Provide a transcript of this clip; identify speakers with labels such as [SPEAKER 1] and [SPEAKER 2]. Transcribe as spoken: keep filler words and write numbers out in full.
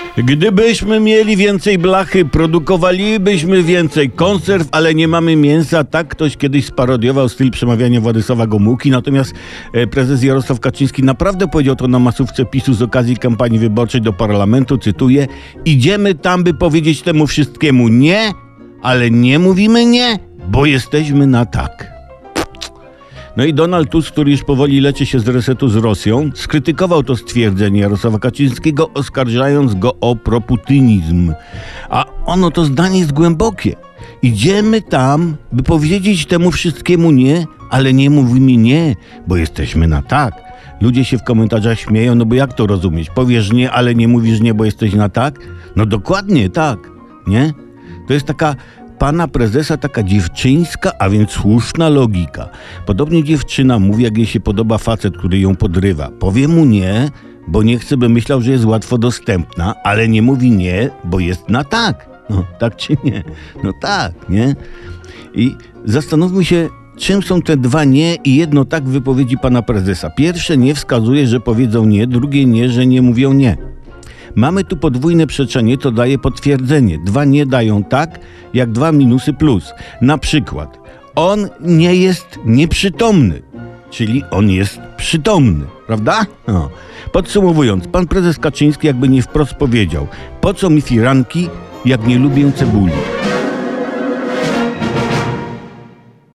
[SPEAKER 1] Gdybyśmy mieli więcej blachy, produkowalibyśmy więcej konserw, ale nie mamy mięsa. Tak ktoś kiedyś sparodiował styl przemawiania Władysława Gomułki, natomiast e, prezes Jarosław Kaczyński naprawdę powiedział to na masówce PiSu z okazji kampanii wyborczej do parlamentu, cytuję: idziemy tam, by powiedzieć temu wszystkiemu nie, ale nie mówimy nie, bo jesteśmy na tak. No i Donald Tusk, który już powoli leczy się z resetu z Rosją, skrytykował to stwierdzenie Jarosława Kaczyńskiego, oskarżając go o proputynizm. A ono to zdanie jest głębokie. Idziemy tam, by powiedzieć temu wszystkiemu nie, ale nie mówimy nie, bo jesteśmy na tak. Ludzie się w komentarzach śmieją, no bo jak to rozumieć? Powiesz nie, ale nie mówisz nie, bo jesteś na tak? No dokładnie tak, nie? To jest taka pana prezesa taka dziewczyńska, a więc słuszna logika. Podobnie dziewczyna mówi, jak jej się podoba facet, który ją podrywa. Powie mu nie, bo nie chce, by myślał, że jest łatwo dostępna, ale nie mówi nie, bo jest na tak. No tak czy nie? No tak, nie? I zastanówmy się, czym są te dwa nie i jedno tak w wypowiedzi pana prezesa. Pierwsze nie wskazuje, że powiedzą nie, drugie nie, że nie mówią nie. Mamy tu podwójne przeczenie, to daje potwierdzenie. Dwa nie dają tak, jak dwa minusy plus. Na przykład, on nie jest nieprzytomny, czyli on jest przytomny, prawda? No. Podsumowując, pan prezes Kaczyński jakby nie wprost powiedział: po co mi firanki, jak nie lubię cebuli?